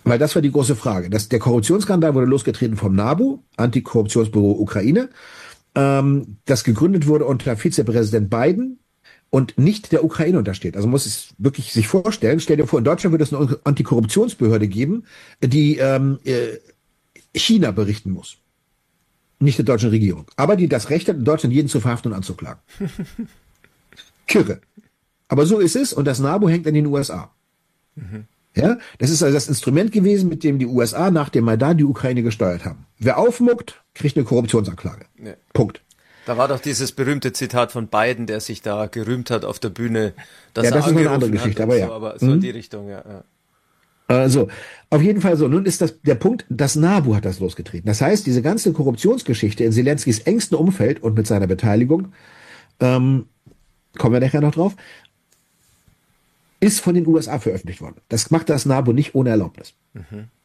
Weil das war die große Frage. Der Korruptionsskandal wurde losgetreten vom NABU, Antikorruptionsbüro Ukraine, das gegründet wurde unter Vizepräsident Biden und nicht der Ukraine untersteht. Also muss es wirklich sich vorstellen, stell dir vor, in Deutschland würde es eine Antikorruptionsbehörde geben, die China berichten muss. Nicht der deutschen Regierung. Aber die das Recht hat, in Deutschland jeden zu verhaften und anzuklagen. Kirre. Aber so ist es und das NABU hängt in den USA. Mhm. Ja, das ist also das Instrument gewesen, mit dem die USA nach dem Maidan die Ukraine gesteuert haben. Wer aufmuckt, kriegt eine Korruptionsanklage. Ja. Punkt. Da war doch dieses berühmte Zitat von Biden, der sich da gerühmt hat auf der Bühne, dass ja, das er ist eine andere Geschichte, aber so, ja. aber so in die Richtung, ja. Also, auf jeden Fall so. Nun ist das der Punkt, das NABU hat das losgetreten. Das heißt, diese ganze Korruptionsgeschichte in Zelenskys engstem Umfeld und mit seiner Beteiligung, kommen wir nachher noch drauf, ist von den USA veröffentlicht worden. Das macht das NABU nicht ohne Erlaubnis. Mhm.